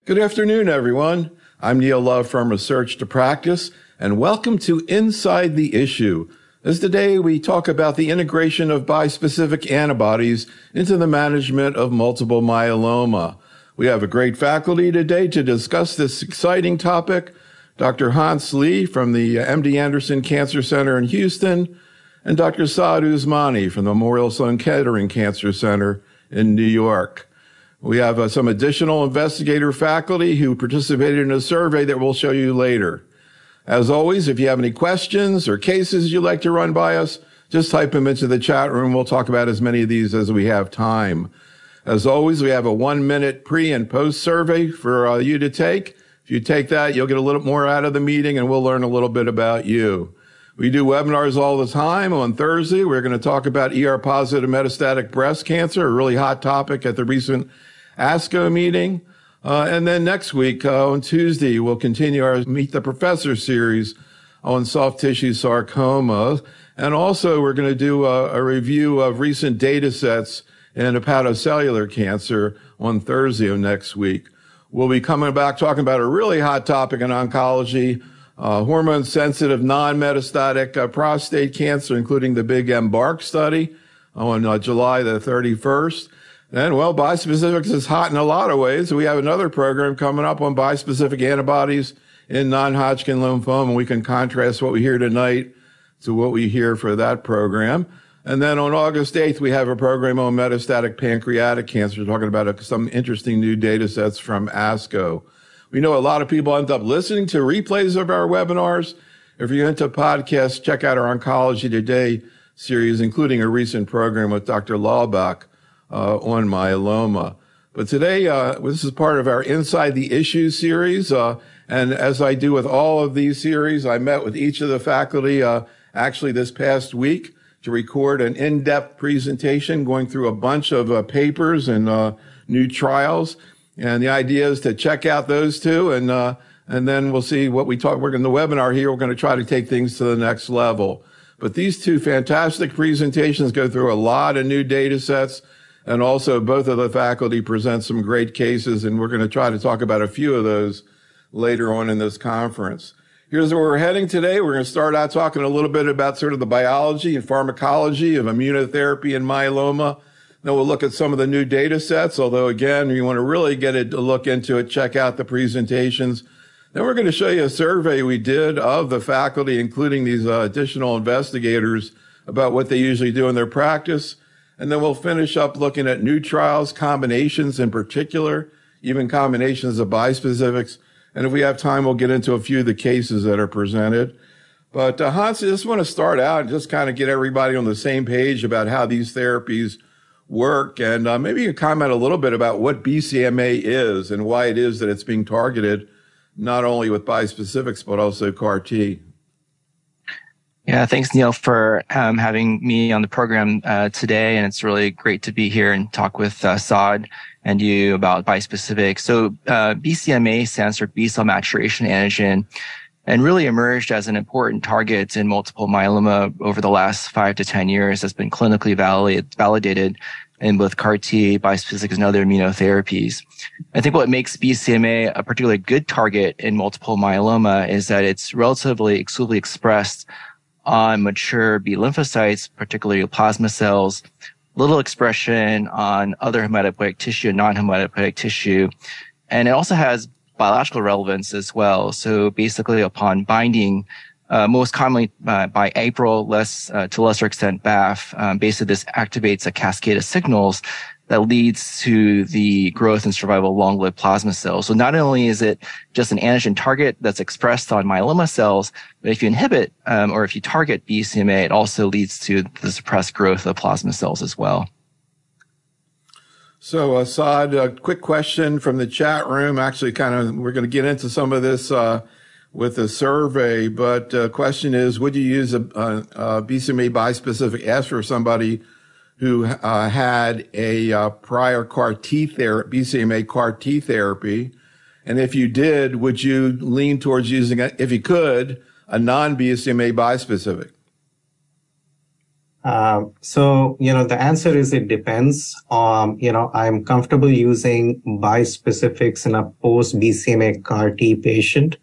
Good afternoon, everyone. I'm Neil Love from Research to Practice, and welcome to Inside the Issue. As today we talk about the integration of bispecific antibodies into the management of multiple myeloma. We have a great faculty today to discuss this exciting topic. Dr. Hans Lee from the MD Anderson Cancer Center in Houston, and Dr. Saad Usmani from the Memorial Sloan Kettering Cancer Center in New York. We have some additional investigator faculty who participated in a survey that we'll show you later. As always, if you have any questions or cases you'd like to run by us, just type them into the chat room. We'll talk about as many of these as we have time. As always, we have a 1-minute pre and post survey for you to take. If you take that, you'll get a little more out of the meeting and we'll learn a little bit about you. We do webinars all the time. On Thursday, we're going to talk about ER-positive metastatic breast cancer, a really hot topic at the recent ASCO meeting. And then next week, on Tuesday, we'll continue our Meet the Professor series on soft tissue sarcoma. And also, we're going to do a review of recent data sets in hepatocellular cancer on Thursday of next week. We'll be coming back talking about a really hot topic in oncology, hormone-sensitive non-metastatic prostate cancer, including the big EMBARK study on July the 31st. And, well, bispecifics is hot in a lot of ways. We have another program coming up on bispecific antibodies in non-Hodgkin lymphoma. We can contrast what we hear tonight to what we hear for that program. And then on August 8th, we have a program on metastatic pancreatic cancer, talking about some interesting new data sets from ASCO. We know a lot of people end up listening to replays of our webinars. If you're into podcasts, check out our Oncology Today series, including a recent program with Dr. Laubach on myeloma. But today, this is part of our Inside the Issue series. And as I do with all of these series, I met with each of the faculty actually this past week to record an in-depth presentation going through a bunch of papers and new trials. And the idea is to check out those two, and then we'll see what we talk. We're in the webinar here. We're going to try to take things to the next level. But these two fantastic presentations go through a lot of new data sets. And also, both of the faculty present some great cases, and we're going to try to talk about a few of those later on in this conference. Here's where we're heading today. We're going to start out talking a little bit about sort of the biology and pharmacology of immunotherapy and myeloma. Then we'll look at some of the new data sets, although, again, you want to really get a look into it, check out the presentations. Then we're going to show you a survey we did of the faculty, including these additional investigators, about what they usually do in their practice. And then we'll finish up looking at new trials, combinations in particular, even combinations of bispecifics. And if we have time, we'll get into a few of the cases that are presented. But Hans, I just want to start out and just kind of get everybody on the same page about how these therapies work. And maybe you can comment a little bit about what BCMA is and why it is that it's being targeted not only with bispecifics, but also CAR-T. Yeah, thanks, Neil, for having me on the program today. And it's really great to be here and talk with Saad and you about bispecific. So BCMA stands for B-cell maturation antigen and really emerged as an important target in multiple myeloma over the last 5 to 10 years. Has been clinically validated in both CAR-T, bispecifics, and other immunotherapies. I think what makes BCMA a particularly good target in multiple myeloma is that it's relatively exclusively expressed on mature B lymphocytes, particularly plasma cells, little expression on other hematopoietic tissue and non-hematopoietic tissue. And it also has biological relevance as well. So basically upon binding, most commonly by APRIL, to lesser extent BAFF, basically this activates a cascade of signals that leads to the growth and survival of long-lived plasma cells. So not only is it just an antigen target that's expressed on myeloma cells, but if you inhibit or if you target BCMA, it also leads to the suppressed growth of plasma cells as well. So, Saad, a quick question from the chat room. Actually, we're going to get into some of this with the survey, but the question is, would you use a BCMA bispecific? Ask for somebody who had a prior CAR-T therapy, BCMA CAR-T therapy. And if you did, would you lean towards using, if you could, a non-BCMA bispecific? The answer is it depends. I'm comfortable using bispecifics in a post-BCMA CAR T patient.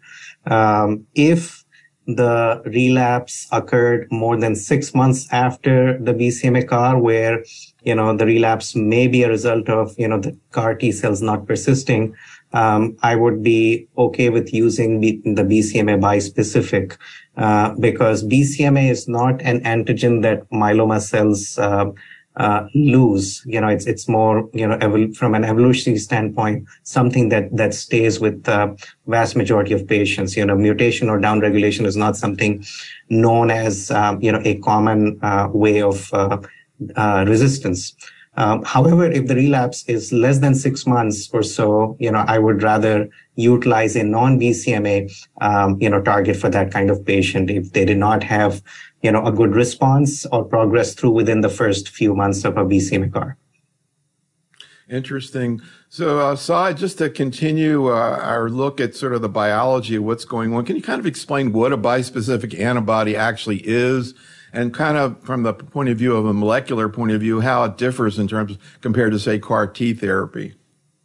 If the relapse occurred more than 6 months after the BCMA CAR, where, the relapse may be a result of, the CAR T cells not persisting, I would be okay with using the BCMA bispecific, because BCMA is not an antigen that myeloma cells lose. It's more, from an evolutionary standpoint, something that stays with the vast majority of patients. Mutation or downregulation is not something known as, a common way of resistance. However, if the relapse is less than 6 months or so, I would rather utilize a non-BCMA, target for that kind of patient if they did not have, a good response or progress through within the first few months of a BCMA CAR. Interesting. So, Saad, just to continue our look at sort of the biology of what's going on, can you kind of explain what a bispecific antibody actually is? And kind of from the point of view of a molecular point of view, how it differs in terms compared to, say, CAR T therapy.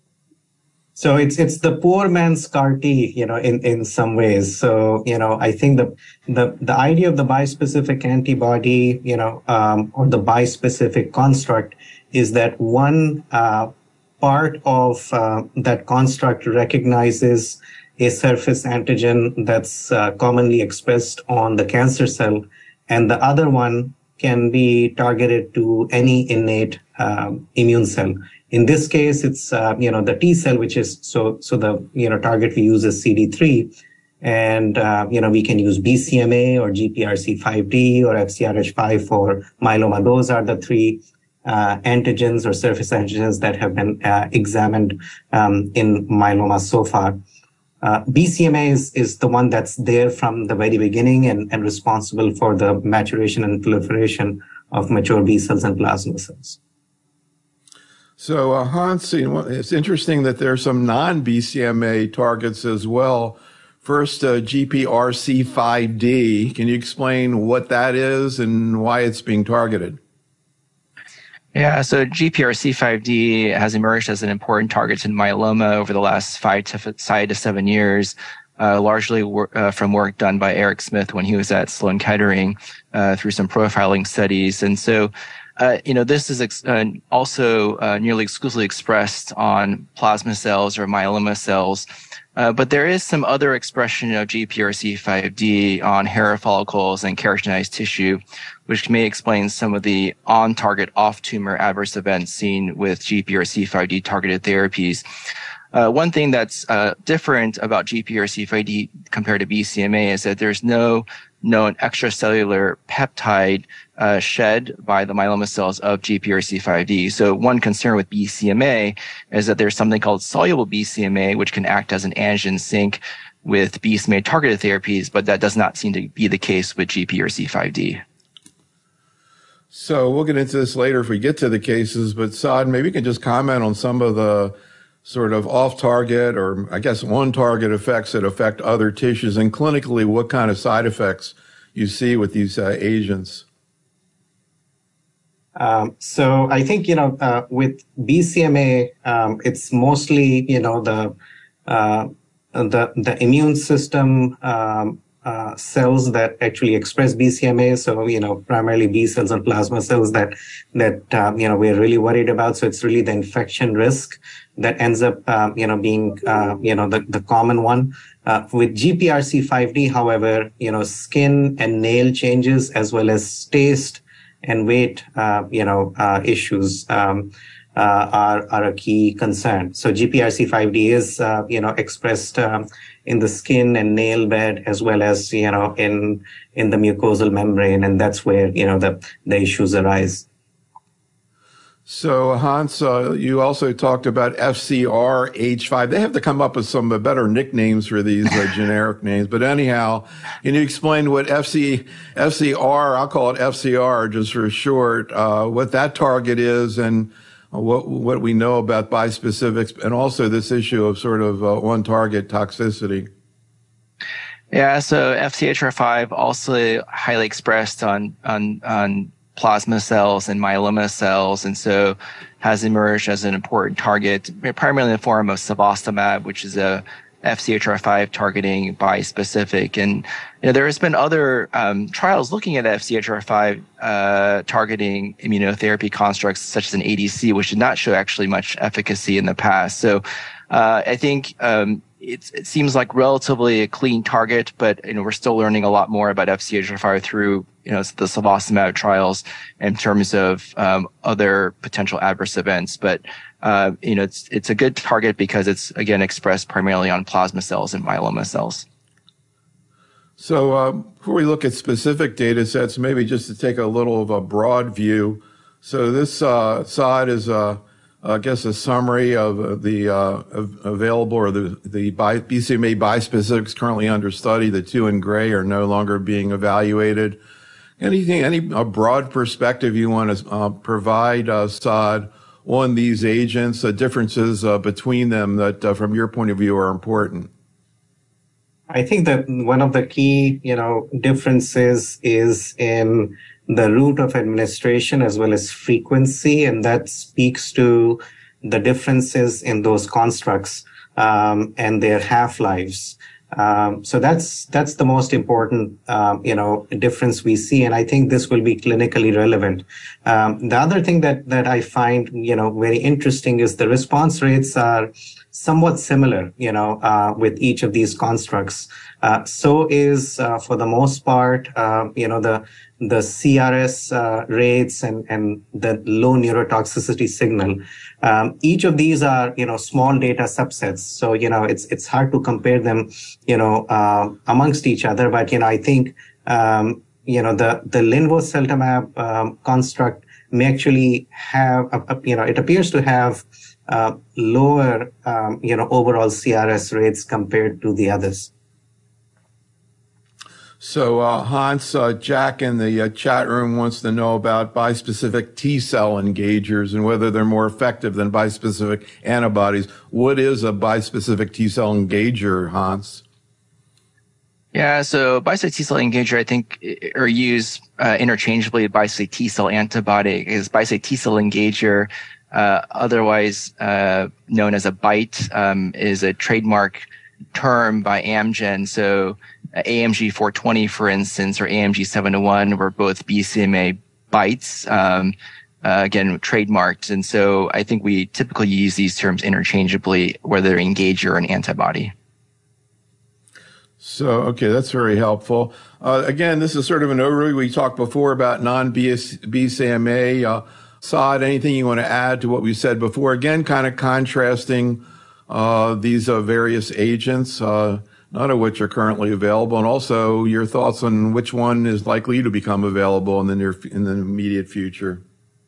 So it's the poor man's CAR T, in some ways. So, I think the idea of the bispecific antibody, or the bispecific construct is that one part of that construct recognizes a surface antigen that's commonly expressed on the cancer cell, and the other one can be targeted to any innate immune cell. In this case, it's the T cell, which is so the target we use is CD3, and we can use BCMA or GPRC5D or FCRH5 for myeloma. Those are the three antigens or surface antigens that have been examined in myeloma so far. BCMA is the one that's there from the very beginning and responsible for the maturation and proliferation of mature B cells and plasma cells. So, Hans, it's interesting that there are some non-BCMA targets as well. First, GPRC5D. Can you explain what that is and why it's being targeted? Yeah, so GPRC5D has emerged as an important target in myeloma over the last 5 to 7 years, largely from work done by Eric Smith when he was at Sloan Kettering through some profiling studies. And so, this is also nearly exclusively expressed on plasma cells or myeloma cells. But there is some other expression of GPRC5D on hair follicles and keratinized tissue, which may explain some of the on-target, off-tumor adverse events seen with GPRC5D targeted therapies. One thing that's different about GPRC5D compared to BCMA is that there's no known extracellular peptide shed by the myeloma cells of GPRC5D. So one concern with BCMA is that there's something called soluble BCMA, which can act as an antigen sink with BCMA targeted therapies, but that does not seem to be the case with GPRC5D. So we'll get into this later if we get to the cases, but Saad, maybe you can just comment on some of the sort of off-target or I guess on-target effects that affect other tissues, and clinically what kind of side effects you see with these agents. So I think, with BCMA, it's mostly, the immune system cells that actually express BCMA. So, primarily B cells and plasma cells that we're really worried about. So it's really the infection risk that ends up, being, the common one. With GPRC5D, however, skin and nail changes as well as taste and weight, issues, are a key concern. So GPRC5D is, expressed, in the skin and nail bed as well as, in the mucosal membrane. And that's where, the issues arise. So, Hans, you also talked about FCRH5. They have to come up with some better nicknames for these generic names. But anyhow, can you explain what FCR, I'll call it FCR just for short, what that target is and what we know about bispecifics, and also this issue of sort of on-target toxicity? Yeah, so FCHR5 also highly expressed on plasma cells and myeloma cells, and so has emerged as an important target, primarily in the form of cevostamab, which is a FCHR5 targeting bispecific. And there has been other trials looking at FCHR5 targeting immunotherapy constructs such as an ADC, which did not show actually much efficacy in the past. So I think it seems like relatively a clean target, but we're still learning a lot more about FCHR5 through the cevostamab trials in terms of other potential adverse events. But it's a good target because it's again expressed primarily on plasma cells and myeloma cells. So before we look at specific data sets, maybe just to take a little of a broad view. So this slide is I guess a summary of the available or the BCMA bispecifics currently under study. The two in gray are no longer being evaluated. Any broad perspective you want to provide, Saad, on these agents, the differences between them that, from your point of view, are important? I think that one of the key, differences is in the route of administration as well as frequency, and that speaks to the differences in those constructs and their half-lives. So that's the most important, difference we see, and I think this will be clinically relevant. The other thing that I find, very interesting is the response rates are somewhat similar, with each of these constructs. So is, for the most part, the CRS rates and the low neurotoxicity signal. Each of these are, small data subsets. So, it's hard to compare them, amongst each other. But, I think, the linvoseltamab construct may actually have, it appears to have lower, overall CRS rates compared to the others. So, Hans, Jack in the chat room wants to know about bispecific T-cell engagers and whether they're more effective than bispecific antibodies. What is a bispecific T-cell engager, Hans? Yeah, so bispecific T-cell engager, I think, are used interchangeably with bispecific T-cell antibody. Is bispecific T-cell engager, otherwise known as a BiTE, is a trademark term by Amgen. So AMG 420, for instance, or AMG 701 were both BCMA BiTEs, again, trademarked. And so I think we typically use these terms interchangeably, whether they're engager or an antibody. So, okay, that's very helpful. Again, this is sort of an overview. We talked before about non-BCMA. Saad, anything you want to add to what we said before? Again, kind of contrasting these various agents, none of which are currently available, and also your thoughts on which one is likely to become available in the immediate future.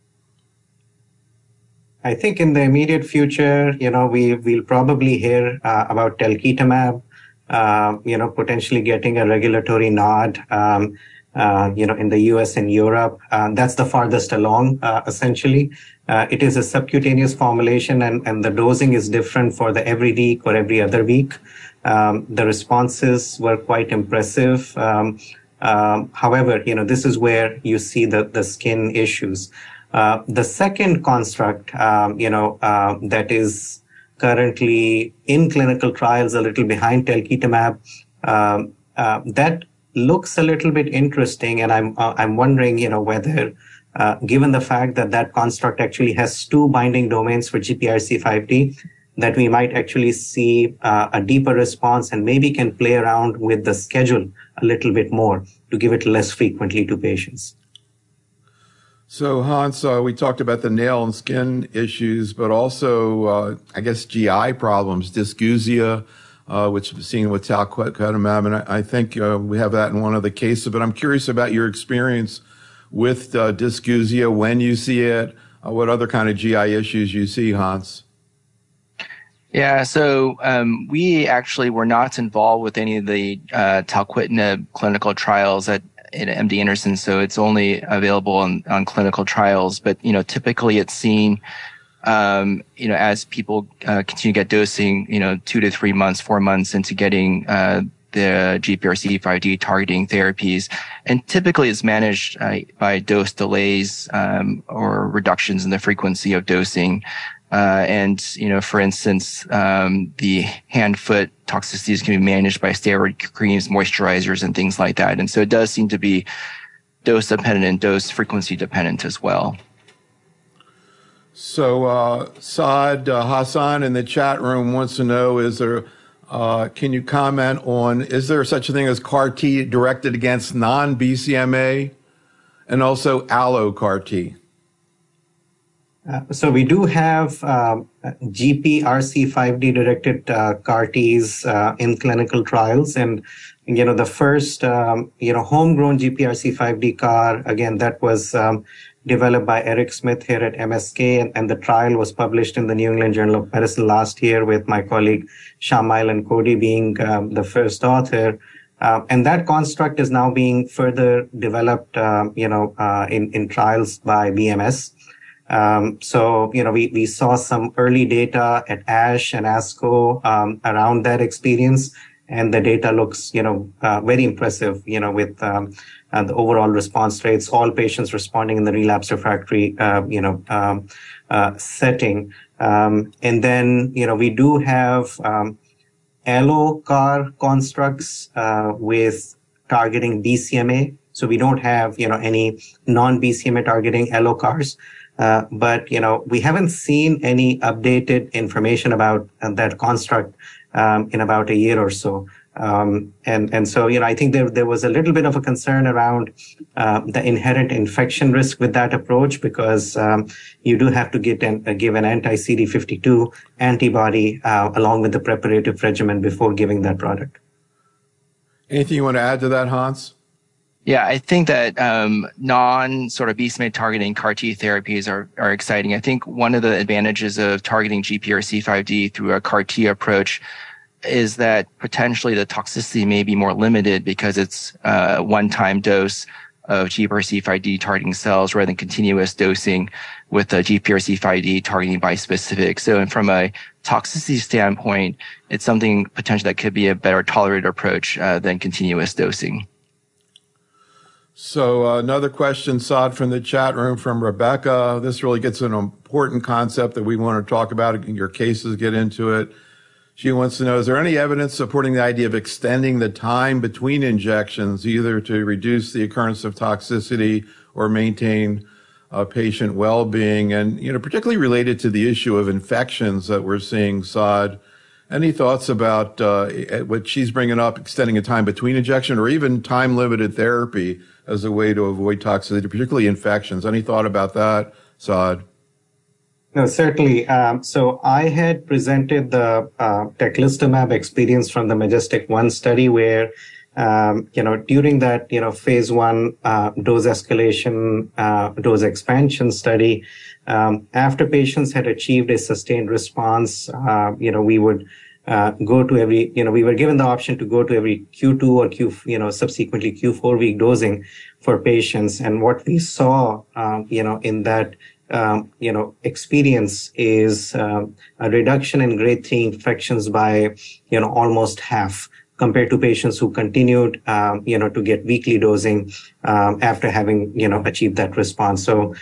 I think in the immediate future, we'll probably hear about talquetamab, potentially getting a regulatory nod, in the US and Europe. That's the farthest along, essentially. It is a subcutaneous formulation and the dosing is different for the every week or every other week. The responses were quite impressive. However, this is where you see the skin issues. The second construct, that is currently in clinical trials a little behind talquetamab, that looks a little bit interesting. And I'm wondering, whether, given the fact that construct actually has two binding domains for GPRC5D, that we might actually see a deeper response and maybe can play around with the schedule a little bit more to give it less frequently to patients. So, Hans, we talked about the nail and skin issues, but also, I guess, GI problems, dysgeusia, which is seen with talquetamab, and I think we have that in one of the cases. But I'm curious about your experience with dysgeusia, when you see it, what other kind of GI issues you see, Hans? Yeah, so we actually were not involved with any of the talquetamab clinical trials at MD Anderson, so it's only available on clinical trials. But typically it's seen, as people continue to get dosing, 2 to 3 months, 4 months into getting the GPRC5D targeting therapies, and typically it's managed by dose delays or reductions in the frequency of dosing. And, for instance, the hand-foot toxicities can be managed by steroid creams, moisturizers, and things like that. And so it does seem to be dose dependent and dose frequency dependent as well. So, Saad Hassan in the chat room wants to know, can you comment on, is there such a thing as CAR T directed against non-BCMA and also allo CAR T? So we do have GPRC5D directed CAR Ts in clinical trials, and the first homegrown GPRC5D CAR, again, that was developed by Eric Smith here at MSK, and the trial was published in the New England Journal of Medicine last year, with my colleague Shamail and Cody being the first author. And that construct is now being further developed, in trials by BMS. So we saw some early data at ASH and ASCO around that experience, and the data looks, very impressive, with the overall response rates, all patients responding in the relapse refractory, setting. And then, we do have allo CAR constructs with targeting BCMA. So we don't have, any non-BCMA targeting allo CARs. But, we haven't seen any updated information about that construct in about a year or so. And so, I think there was a little bit of a concern around the inherent infection risk with that approach, because you do have to give an anti-CD52 antibody along with the preparative regimen before giving that product. Anything you want to add to that, Hans? Yeah, I think that non-sort of BCMA targeting CAR T therapies are exciting. I think one of the advantages of targeting GPRC5D through a CAR T approach is that potentially the toxicity may be more limited because it's a one-time dose of GPRC5D targeting cells rather than continuous dosing with the GPRC5D targeting bispecific. So, and from a toxicity standpoint, it's something potentially that could be a better tolerated approach than continuous dosing. So another question, Saad, from the chat room from Rebecca. This really gets an important concept that we want to talk about. Your cases get into it. She wants to know, is there any evidence supporting the idea of extending the time between injections, either to reduce the occurrence of toxicity or maintain patient well-being? And, particularly related to the issue of infections that we're seeing, Saad, any thoughts about what she's bringing up, extending a time between injection or even time-limited therapy as a way to avoid toxicity, particularly infections? Any thought about that, Saad? No, certainly. So I had presented the teclistamab experience from the MajesTEC-1 study where, during that, phase 1 dose escalation, dose expansion study, after patients had achieved a sustained response, we would go to every, we were given the option to go to every Q2 or subsequently Q4 week dosing for patients. And what we saw, in that, experience is a reduction in grade 3 infections by, almost half compared to patients who continued, to get weekly dosing after having, achieved that response. So,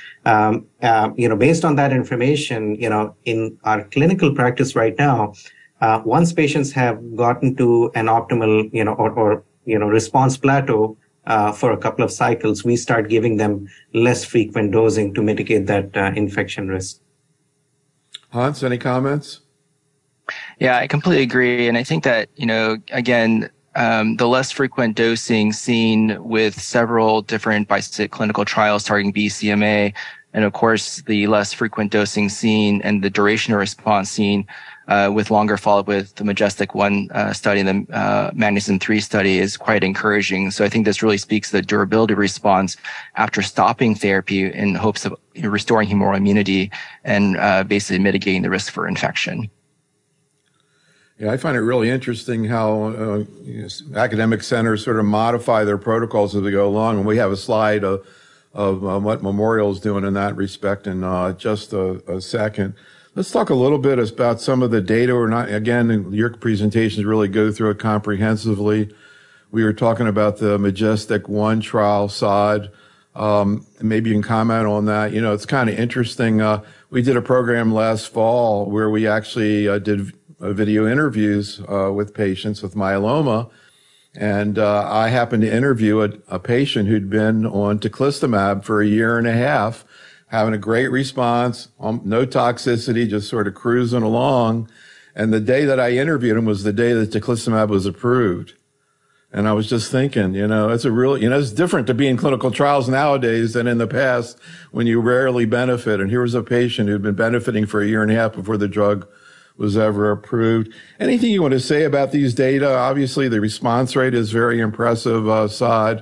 based on that information, in our clinical practice right now, once patients have gotten to an optimal, response plateau, for a couple of cycles, we start giving them less frequent dosing to mitigate that infection risk. Hans, any comments? Yeah, I completely agree. And I think that, again, the less frequent dosing seen with several different bispecific clinical trials targeting BCMA, and of course, the less frequent dosing seen and the duration of response seen with longer follow-up with the MajesTEC-1 study and the MagnetisMM-3 study is quite encouraging. So I think this really speaks to the durability response after stopping therapy in hopes of restoring humoral immunity and basically mitigating the risk for infection. Yeah, I find it really interesting how academic centers sort of modify their protocols as they go along. And we have a slide of what Memorial is doing in that respect in just a second. Let's talk a little bit about some of the data. Or not, again, your presentations really go through it comprehensively. We were talking about the MajesTEC-1 trial, Saad. Maybe you can comment on that. You know, it's kind of interesting. We did a program last fall where we actually did video interviews with patients with myeloma. And I happened to interview a patient who'd been on teclistamab for a year and a half, having a great response, no toxicity, just sort of cruising along. And the day that I interviewed him was the day that teclistamab was approved. And I was just thinking, you know, it's different to be in clinical trials nowadays than in the past when you rarely benefit. And here was a patient who'd been benefiting for a year and a half before the drug was ever approved. Anything you want to say about these data? Obviously, the response rate is very impressive, Saad.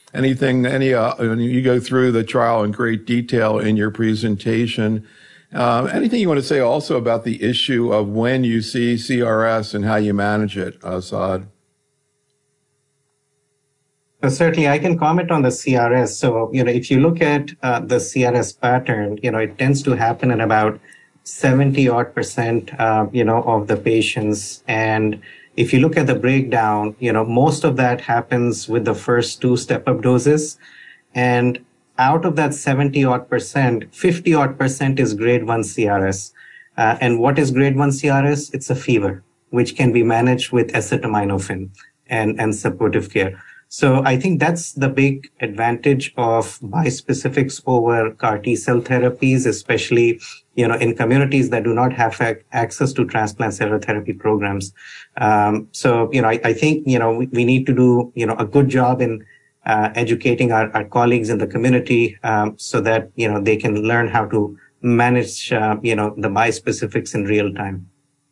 You go through the trial in great detail in your presentation. Anything you want to say also about the issue of when you see CRS and how you manage it, Saad? Certainly, I can comment on the CRS. So, you know, if you look at the CRS pattern, you know, it tends to happen in about 70% of the patients. And if you look at the breakdown, you know, most of that happens with the first 2 step-up doses. And out of that 70% 50% is grade 1 CRS. And what is grade 1 CRS? It's a fever, which can be managed with acetaminophen and supportive care. So I think that's the big advantage of bispecifics over CAR T cell therapies, especially, you know, in communities that do not have access to transplant cellular therapy programs. So, you know, I think, you know, we need to do, you know, a good job in educating our colleagues in the community so that, you know, they can learn how to manage, the bispecifics in real time.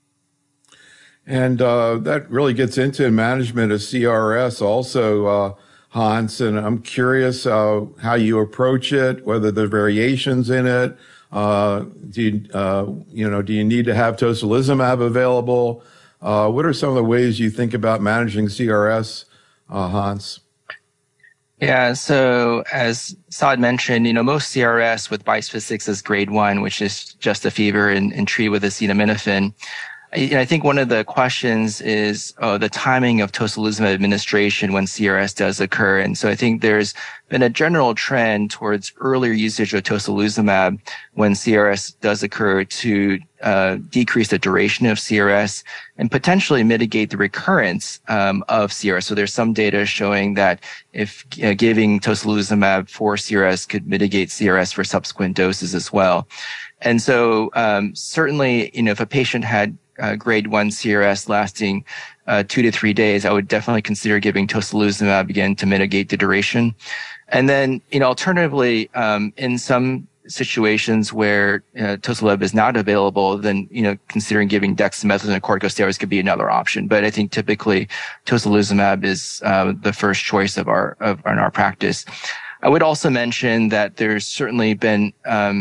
And that really gets into management of CRS also, Hans. And I'm curious how you approach it, whether there are variations in it. Do you need to have tocilizumab available? What are some of the ways you think about managing CRS, Hans? Yeah, so as Saad mentioned, you know, most CRS with bispecifics is grade 1, which is just a fever and treated with acetaminophen. I think one of the questions is the timing of tocilizumab administration when CRS does occur. And so I think there's been a general trend towards earlier usage of tocilizumab when CRS does occur to decrease the duration of CRS and potentially mitigate the recurrence of CRS. So there's some data showing that if giving tocilizumab for CRS could mitigate CRS for subsequent doses as well. And so certainly, you know, if a patient had grade 1 CRS lasting 2 to 3 days, I would definitely consider giving tocilizumab again to mitigate the duration. And then, you know, alternatively, in some situations where tocilizumab is not available, then, you know, considering giving dexamethasone and corticosteroids could be another option. But I think typically tocilizumab is the first choice in our practice. I would also mention that there's certainly been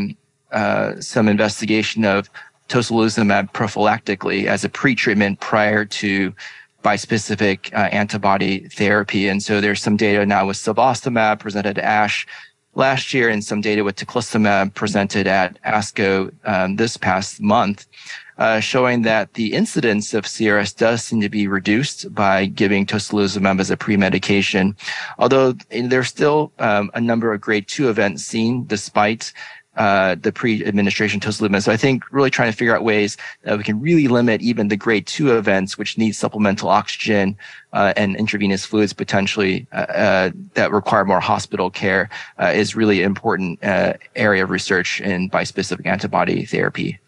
some investigation of tocilizumab prophylactically as a pretreatment prior to bispecific antibody therapy. And so there's some data now with cevostamab presented at ASH last year and some data with teclistamab presented at ASCO this past month, showing that the incidence of CRS does seem to be reduced by giving tocilizumab as a pre-medication, although there's still a number of grade 2 events seen despite the pre-administration tocilizumab. So I think really trying to figure out ways that we can really limit even the grade 2 events, which need supplemental oxygen and intravenous fluids potentially that require more hospital care is really important area of research in bispecific antibody therapy.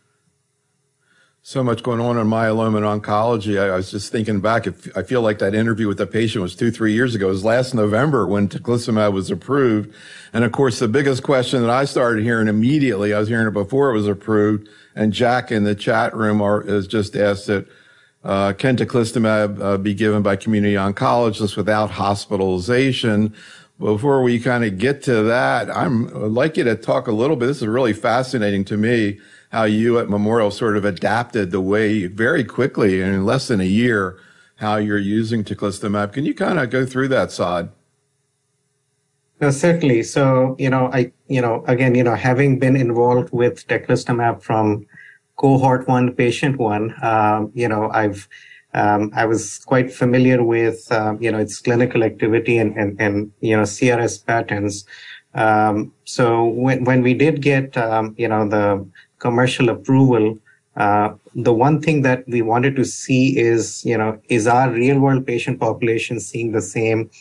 So much going on in myeloma and oncology. I was just thinking back. I feel like that interview with the patient was 2-3 years ago. It was last November when teclistamab was approved. And of course, the biggest question that I started hearing immediately, I was hearing it before it was approved, and Jack in the chat room has just asked that, can teclistamab be given by community oncologists without hospitalization? Before we kind of get to that, I'd like you to talk a little bit. This is really fascinating to me, how you at Memorial sort of adapted the way very quickly in less than a year, how you're using teclistamab. Can you kind of go through that, Saad? No, certainly. So, again, having been involved with teclistamab from cohort 1, patient 1, I was quite familiar with, its clinical activity and CRS patterns. So when we did get, the commercial approval, the one thing that we wanted to see is our real world patient population seeing the same,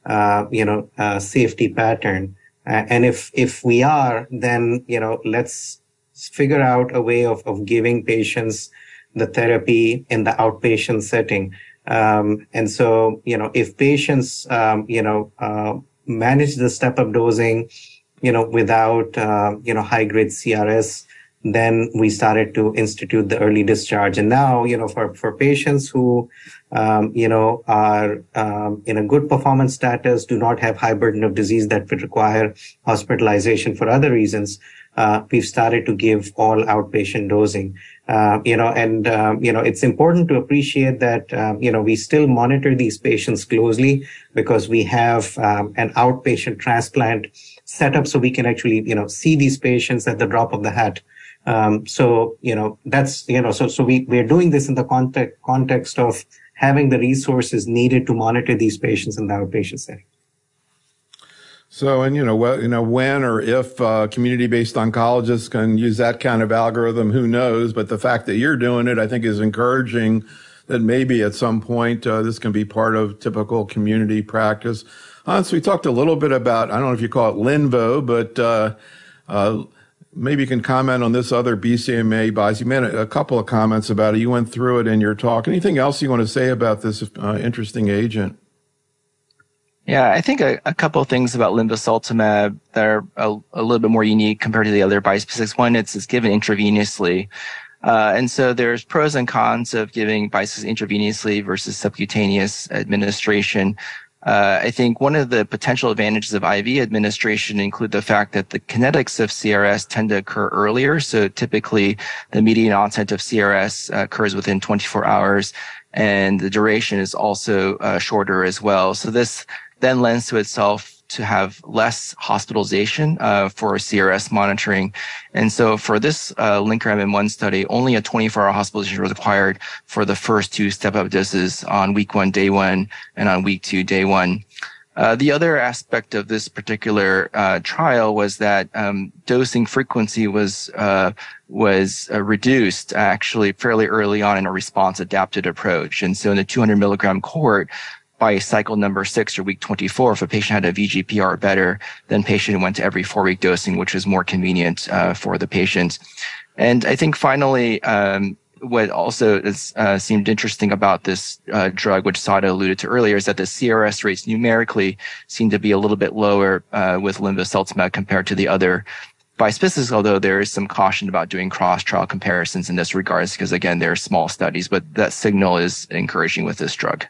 safety pattern? And if we are, then, let's figure out a way of giving patients the therapy in the outpatient setting. And so, if patients, manage the step-up dosing, without, high grade CRS, then we started to institute the early discharge. And now, for patients who, are in a good performance status, do not have high burden of disease that would require hospitalization for other reasons, we've started to give all outpatient dosing. It's important to appreciate that, we still monitor these patients closely because we have an outpatient transplant set up so we can actually, see these patients at the drop of the hat. So we're doing this in the context of having the resources needed to monitor these patients in the outpatient setting. So, and when or if community-based oncologists can use that kind of algorithm, who knows? But the fact that you're doing it, I think, is encouraging that maybe at some point this can be part of typical community practice. Hans, we talked a little bit about, I don't know if you call it Linvo, but maybe you can comment on this other BCMA bias. You made a couple of comments about it. You went through it in your talk. Anything else you want to say about this interesting agent? Yeah, I think a couple of things about linvoseltamab that are a little bit more unique compared to the other bispecifics. One, it's given intravenously. And so there's pros and cons of giving bispecifics intravenously versus subcutaneous administration. I think one of the potential advantages of IV administration include the fact that the kinetics of CRS tend to occur earlier. So typically the median onset of CRS occurs within 24 hours, and the duration is also shorter as well. So this then lends to itself to have less hospitalization for CRS monitoring. And so for this LINKER-MM1 study, only a 24-hour hospitalization was required for the first 2 step-up doses on week 1, day 1, and on week 2, day 1. The other aspect of this particular trial was that dosing frequency was reduced actually fairly early on in a response-adapted approach. And so in the 200 milligram cohort, by cycle number 6 or week 24, if a patient had a VGPR or better, then patient went to every 4-week dosing, which was more convenient for the patient. And I think finally, what also seemed interesting about this drug, which Sada alluded to earlier, is that the CRS rates numerically seem to be a little bit lower with linvoseltamab compared to the other bispecifics, although there is some caution about doing cross-trial comparisons in this regards, because again, they're small studies, but that signal is encouraging with this drug.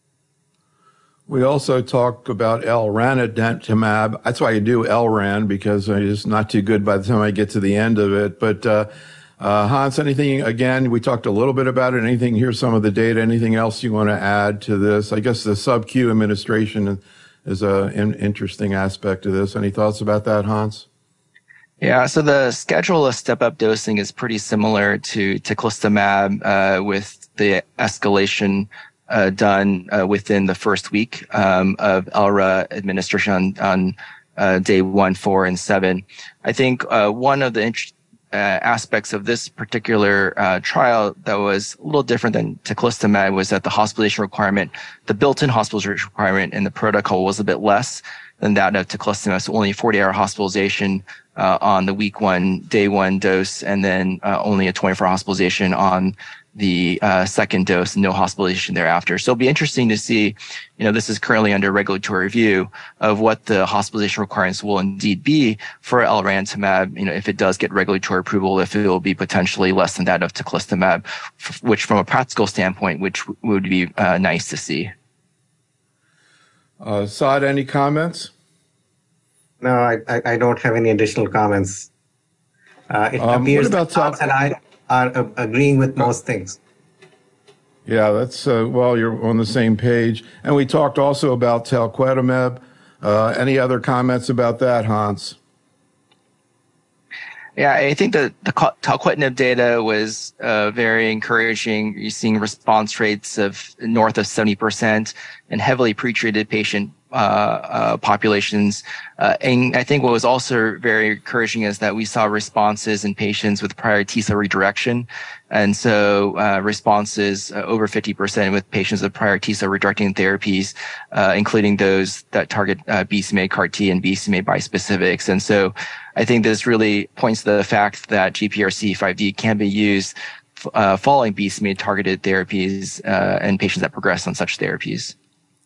We also talk about elranatamab. That's why I do Elran, because it's not too good by the time I get to the end of it. But Hans, anything, again, we talked a little bit about it. Anything, here's some of the data. Anything else you want to add to this? I guess the sub-Q administration is an interesting aspect of this. Any thoughts about that, Hans? Yeah, so the schedule of step-up dosing is pretty similar to teclistamab with the escalation done within the first week of ELRA administration on day 1, 4, and 7. I think one of the aspects of this particular trial that was a little different than teclistamab was that the hospitalization requirement, the built-in hospitalization requirement in the protocol was a bit less than that of teclistamab. So only 40-hour hospitalization on the week 1, day 1 dose, and then only a 24-hour hospitalization on the second dose, no hospitalization thereafter. So it'll be interesting to see, this is currently under regulatory review of what the hospitalization requirements will indeed be for elranatamab, if it does get regulatory approval, if it will be potentially less than that of teclistamab, which from a practical standpoint, which would be nice to see. Saad, any comments? No, I don't have any additional comments. It appears that Hans and I are agreeing with most things. Yeah, that's, you're on the same page. And we talked also about talquetamab. Any other comments about that, Hans? Yeah, I think the talquetamab data was very encouraging. You're seeing response rates of north of 70% in heavily pretreated patient populations. And I think what was also very encouraging is that we saw responses in patients with prior T-cell redirection. And so responses over 50% with patients with prior T-cell redirecting therapies, including those that target BCMA CAR-T and BCMA bispecifics. And so I think this really points to the fact that GPRC5D can be used following BCMA targeted therapies in patients that progress on such therapies.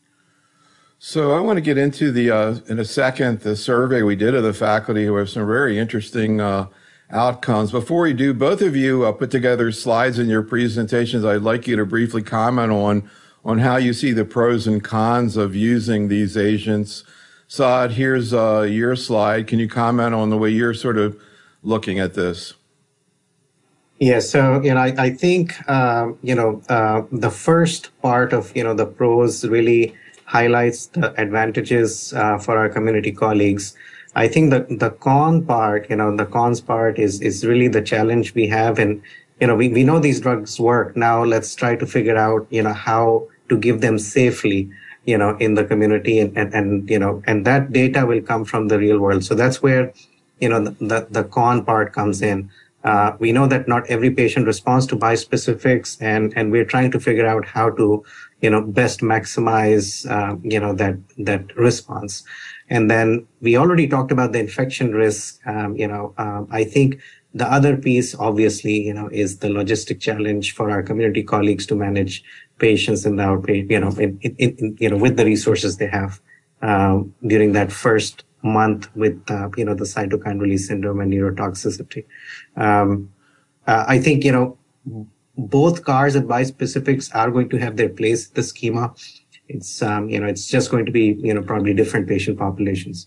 So I want to get into in a second, the survey we did of the faculty who have some very interesting outcomes. Before we do, both of you put together slides in your presentations. I'd like you to briefly comment on how you see the pros and cons of using these agents. Saad, here's your slide. Can you comment on the way you're sort of looking at this? Yeah, so, I think, the first part of, the pros really highlights the advantages for our community colleagues. I think the con part, the cons part is really the challenge we have. And, we know these drugs work. Now let's try to figure out, how to give them safely, in the community. And that data will come from the real world. So that's where, the con part comes in. We know that not every patient responds to bispecifics, and we're trying to figure out how to, best maximize, that response. And then we already talked about the infection risk. I think the other piece, obviously, is the logistic challenge for our community colleagues to manage patients in the outpatient, with the resources they have, during that first month with, the cytokine release syndrome and neurotoxicity. I think, both CARs and bispecifics are going to have their place in the schema. It's, it's just going to be, probably different patient populations.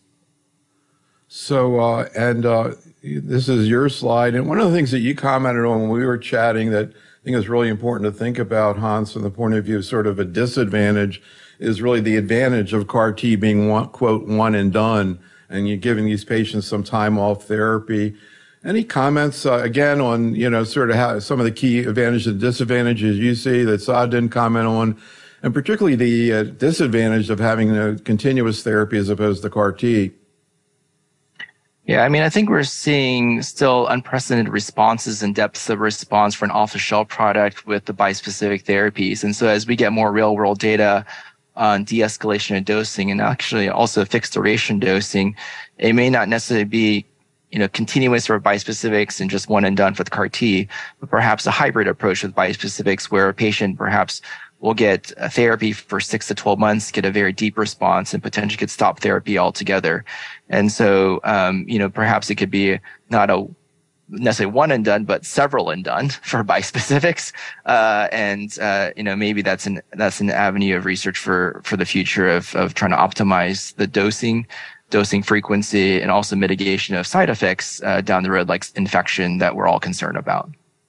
So, this is your slide. And one of the things that you commented on when we were chatting that I think is really important to think about, Hans, from the point of view of sort of a disadvantage, is really the advantage of CAR-T being one and done, and you're giving these patients some time off therapy. Any comments, again, on, sort of how some of the key advantages and disadvantages you see that Saad didn't comment on, and particularly the disadvantage of having a continuous therapy as opposed to CAR-T? Yeah, I think we're seeing still unprecedented responses and depths of response for an off-the-shelf product with the bispecific therapies. And so as we get more real-world data on de-escalation of dosing and actually also fixed duration dosing, it may not necessarily be continuous or bispecifics and just one and done for the CAR-T, but perhaps a hybrid approach with bispecifics where a patient perhaps will get a therapy for 6 to 12 months, get a very deep response, and potentially could stop therapy altogether. And so, perhaps it could be not a necessarily one and done, but several and done for bispecifics. Maybe that's an avenue of research for the future of trying to optimize the dosing frequency, and also mitigation of side effects down the road, like infection that we're all concerned about.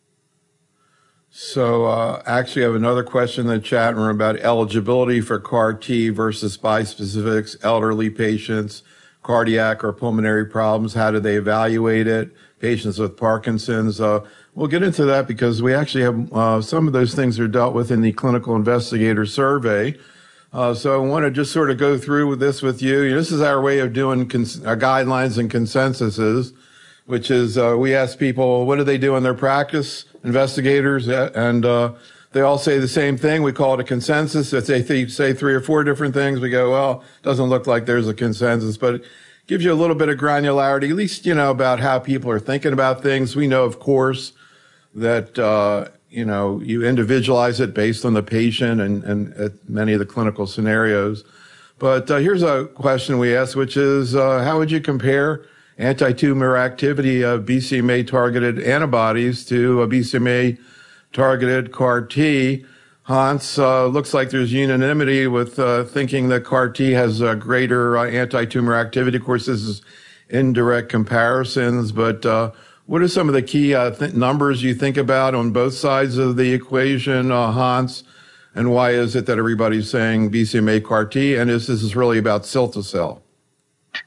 So actually I have another question in the chat room about eligibility for CAR-T versus bispecifics, elderly patients, cardiac or pulmonary problems. How do they evaluate it? Patients with Parkinson's. We'll get into that because we actually have some of those things are dealt with in the clinical investigator survey. So I want to just sort of go through this with you. This is our way of doing guidelines and consensuses, which is we ask people, what do they do in their practice, investigators, and they all say the same thing. We call it a consensus. If they say 3 or 4 different things, we go, well, it doesn't look like there's a consensus, but it gives you a little bit of granularity, at least, about how people are thinking about things. We know, of course, that you individualize it based on the patient and many of the clinical scenarios. But here's a question we ask, which is, how would you compare anti-tumor activity of BCMA-targeted antibodies to a BCMA-targeted CAR-T? Hans, looks like there's unanimity with thinking that CAR-T has a greater anti-tumor activity. Of course, this is indirect comparisons, but what are some of the key numbers you think about on both sides of the equation, Hans? And why is it that everybody's saying BCMA CAR-T, and this is really about cilta-cel?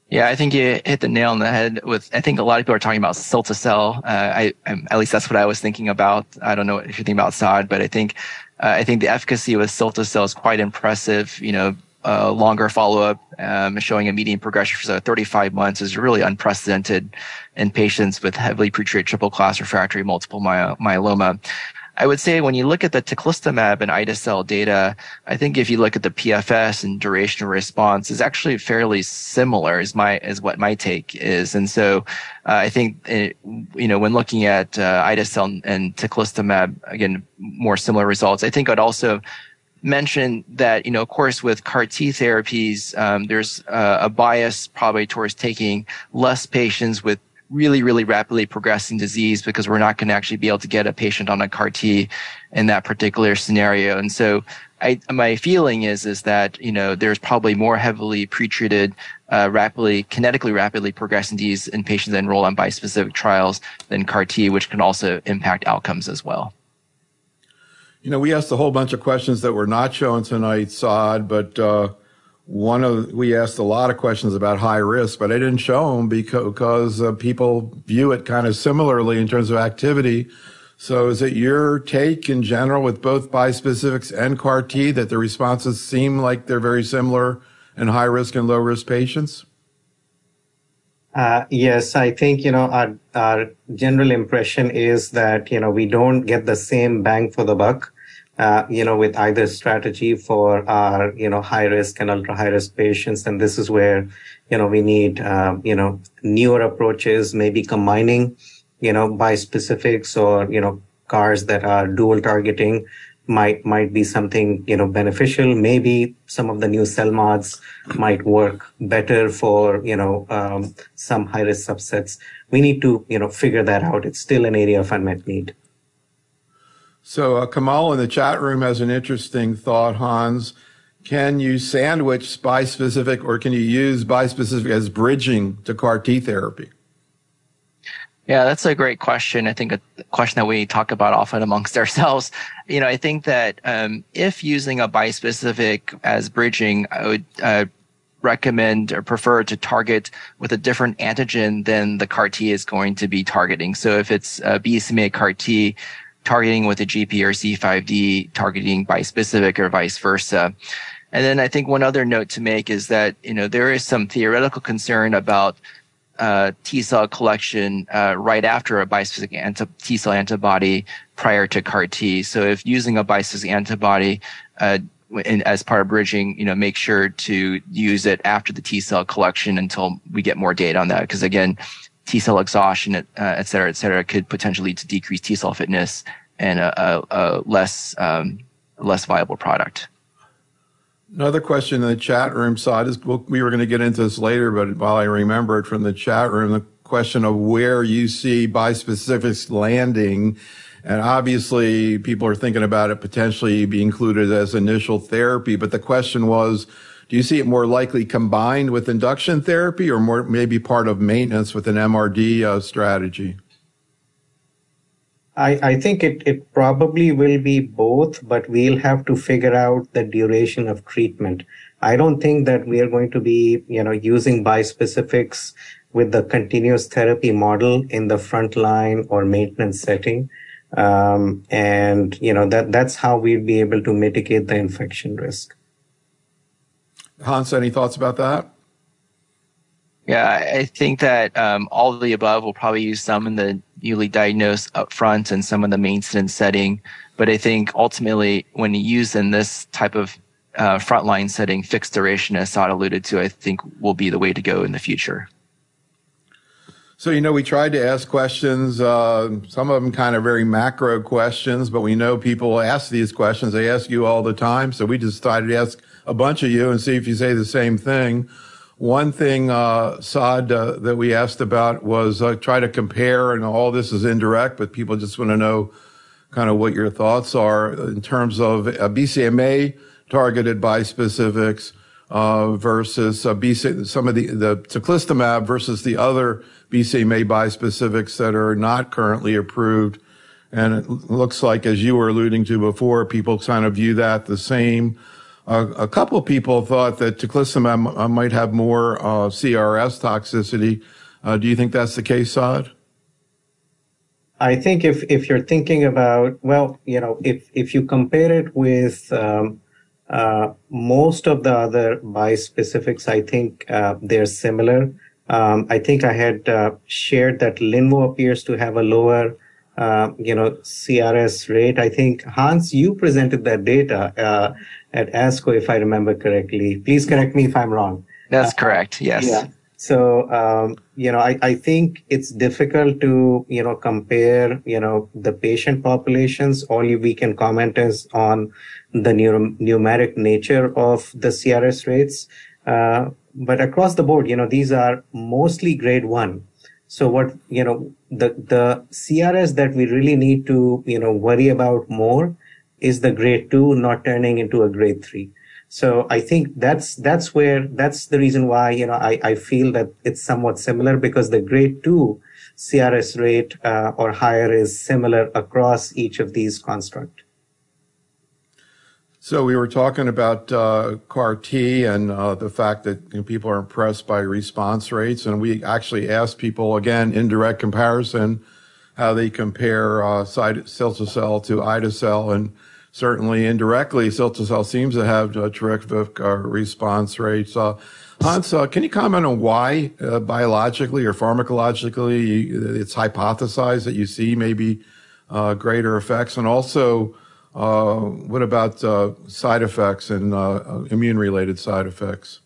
Yeah, I think you hit the nail on the head with, I think a lot of people are talking about cilta-cel. At least that's what I was thinking about. I don't know if you're thinking about SOD, but I think the efficacy with cilta-cel is quite impressive. Longer follow-up, showing a median progression for 35 months is really unprecedented in patients with heavily pretreated triple-class refractory multiple myeloma. I would say when you look at the teclistamab and ide-cel data, I think if you look at the PFS and duration of response, is actually fairly similar is what my take is. And so I think, when looking at ide-cel and teclistamab, again, more similar results, I think I'd also mention that, of course, with CAR T therapies, there's a bias probably towards taking less patients with really, really rapidly progressing disease because we're not going to actually be able to get a patient on a CAR T in that particular scenario. And so my feeling is that, there's probably more heavily pretreated, kinetically rapidly progressing disease in patients that enroll on bispecific trials than CAR T, which can also impact outcomes as well. We asked a whole bunch of questions that were not shown tonight, Saad, but we asked a lot of questions about high risk, but I didn't show them because people view it kind of similarly in terms of activity. So is it your take in general with both bispecifics and CAR T that the responses seem like they're very similar in high risk and low risk patients? Yes, I think, our general impression is that, we don't get the same bang for the buck, with either strategy for our, high risk and ultra high risk patients. And this is where, we need, newer approaches, maybe combining, bispecifics or, CARs that are dual targeting might be something, beneficial. Maybe some of the new cell mods might work better for, some high risk subsets. We need to, figure that out. It's still an area of unmet need. So Kamal in the chat room has an interesting thought, Hans. Can you sandwich bispecific or can you use bispecific as bridging to CAR T therapy? Yeah, that's a great question. I think a question that we talk about often amongst ourselves. I think that if using a bispecific as bridging, I would recommend or prefer to target with a different antigen than the CAR T is going to be targeting. So if it's a BCMA CAR T targeting with a GPRC5D targeting bispecific or vice versa. And then I think one other note to make is that, there is some theoretical concern about T-cell collection right after a bispecific T-cell antibody prior to CAR T. So if using a bispecific antibody as part of bridging, make sure to use it after the T-cell collection until we get more data on that. Because again, T-cell exhaustion, et cetera, could potentially lead to decreased T-cell fitness and a less viable product. Another question in the chat room, Saad, is we were going to get into this later, but while I remember it from the chat room, the question of where you see bispecifics landing. And obviously, people are thinking about it potentially be included as initial therapy. But the question was, do you see it more likely combined with induction therapy or more maybe part of maintenance with an MRD strategy? I think it probably will be both, but we'll have to figure out the duration of treatment. I don't think that we are going to be, using bispecifics with the continuous therapy model in the frontline or maintenance setting. That's how we'll be able to mitigate the infection risk. Hans, any thoughts about that? Yeah, I think that all of the above will probably use some in the newly diagnosed upfront and some in the maintenance setting. But I think ultimately, when you use in this type of frontline setting, fixed duration, as Saad alluded to, I think will be the way to go in the future. So, we tried to ask questions, some of them kind of very macro questions, but we know people ask these questions. They ask you all the time. So we decided to ask a bunch of you and see if you say the same thing. One thing, Saad, that we asked about was try to compare, and all this is indirect, but people just want to know kind of what your thoughts are in terms of BCMA targeted bispecifics versus some of the teclistamab versus the other BCMA bispecifics that are not currently approved. And it looks like, as you were alluding to before, people kind of view that the same. A couple of people thought that teclistamab might have more CRS toxicity. Do you think that's the case, Saad? I think if you're thinking about, well, if you compare it with most of the other bispecifics, I think they're similar. I think I had shared that Linvo appears to have a lower, CRS rate. I think, Hans, you presented that data at ASCO, if I remember correctly. Please correct me if I'm wrong. That's correct, yes. Yeah. So, I think it's difficult to, compare, the patient populations. All we can comment is on the numeric nature of the CRS rates. But across the board, these are mostly grade 1. So what, the CRS that we really need to, worry about more is the grade 2 not turning into a grade 3. So I think that's the reason why, I feel that it's somewhat similar, because the grade 2 CRS rate or higher is similar across each of these constructs. So we were talking about CAR T and the fact that people are impressed by response rates. And we actually asked people, again, indirect comparison, how they compare cilta-cel to ide-cel. And certainly indirectly, cilta-cel seems to have terrific response rates. Hans, can you comment on why biologically or pharmacologically it's hypothesized that you see maybe greater effects? And also, what about side effects and immune-related side effects?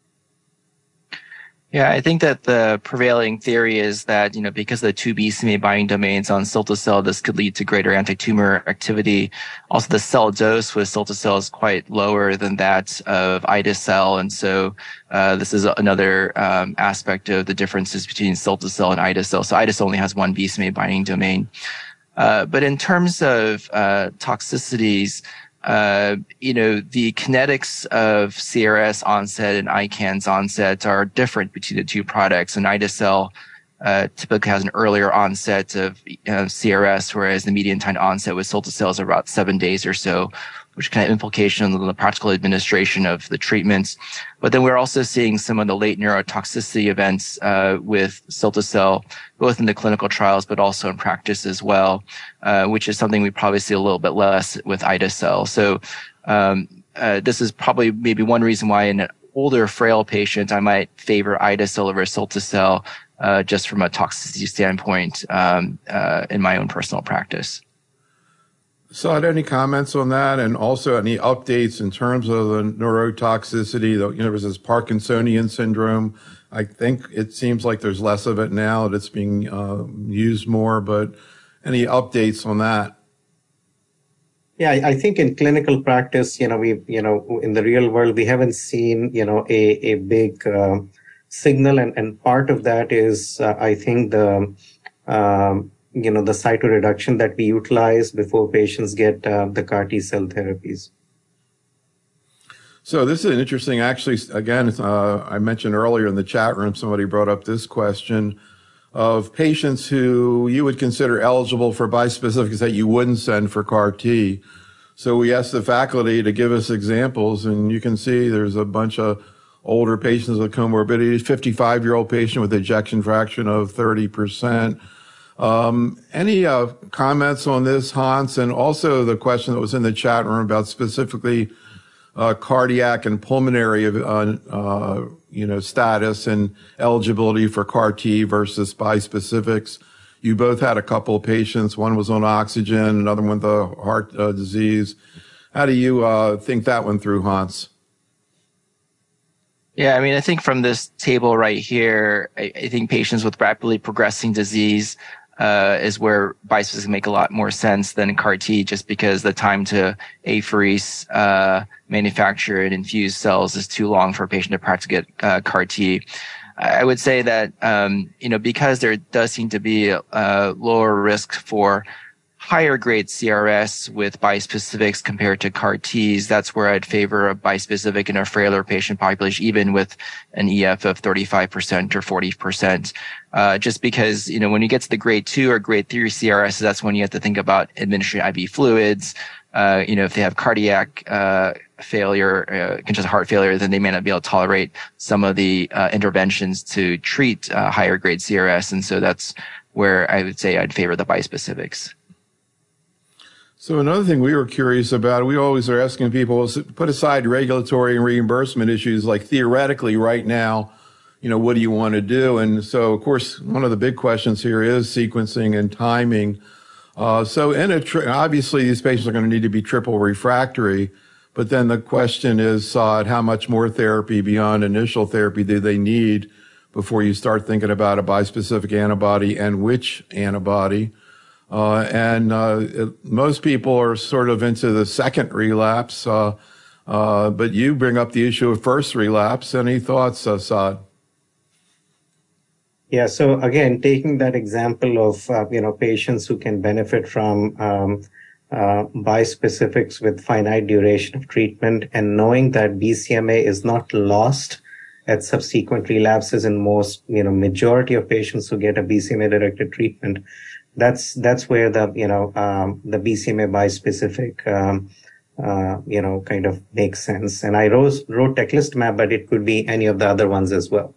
Yeah, I think that the prevailing theory is that, because of the two BCMA binding domains on cilta-cel, this could lead to greater anti-tumor activity. Also, the cell dose with cilta-cel is quite lower than that of ide-cel. And so this is another aspect of the differences between cilta-cel and ide-cel. So ide-cel only has one BCMA binding domain. But in terms of toxicities, the kinetics of CRS onset and ICANS onset are different between the two products. And ide-cel typically has an earlier onset of CRS, whereas the median time to onset with cilta-cel is about 7 days or so, which can have implications on the practical administration of the treatments. But then we're also seeing some of the late neurotoxicity events with cilta-cel, both in the clinical trials, but also in practice as well, which is something we probably see a little bit less with ide-cel. So this is probably maybe one reason why in an older, frail patient, I might favor ide-cel over cilta-cel just from a toxicity standpoint in my own personal practice. So, any comments on that, and also any updates in terms of the neurotoxicity? There's this Parkinsonian syndrome. I think it seems like there's less of it now that it's being used more. But any updates on that? Yeah, I think in clinical practice, in the real world, we haven't seen, a big signal, and part of that is, I think the cytoreduction that we utilize before patients get the CAR T cell therapies. So this is an interesting, actually, again, I mentioned earlier in the chat room, somebody brought up this question of patients who you would consider eligible for bispecifics that you wouldn't send for CAR T. So we asked the faculty to give us examples, and you can see there's a bunch of older patients with comorbidities, 55-year-old patient with ejection fraction of 30%. Any comments on this, Hans? And also the question that was in the chat room about specifically cardiac and pulmonary, status and eligibility for CAR T versus bispecifics. You both had a couple of patients. One was on oxygen, another one with a heart disease. How do you think that went through, Hans? Yeah, I think from this table right here, I think patients with rapidly progressing disease is where bispecifics make a lot more sense than CAR T, just because the time to apheresis, manufacture, and infuse cells is too long for a patient to practically get CAR T. I would say that, because there does seem to be a lower risk for higher grade CRS with bispecifics compared to CAR Ts, that's where I'd favor a bispecific in a frailer patient population, even with an EF of 35% or 40%. Just because, when you get to the grade 2 or grade 3 CRS, that's when you have to think about administering IV fluids, if they have cardiac failure, congestive heart failure, then they may not be able to tolerate some of the interventions to treat higher grade CRS. And so that's where I would say I'd favor the bispecifics. So another thing we were curious about, we always are asking people, is put aside regulatory and reimbursement issues, like theoretically right now, what do you want to do? And so, of course, one of the big questions here is sequencing and timing. So obviously these patients are going to need to be triple refractory, but then the question is, Saad, how much more therapy beyond initial therapy do they need before you start thinking about a bispecific antibody and which antibody? Most people are sort of into the second relapse, but you bring up the issue of first relapse. Any thoughts, Saad? Yeah. So again, taking that example of, patients who can benefit from bispecifics with finite duration of treatment, and knowing that BCMA is not lost at subsequent relapses in most, majority of patients who get a BCMA-directed treatment, that's where the BCMA bispecific, kind of makes sense. And I wrote teclistamab, but it could be any of the other ones as well.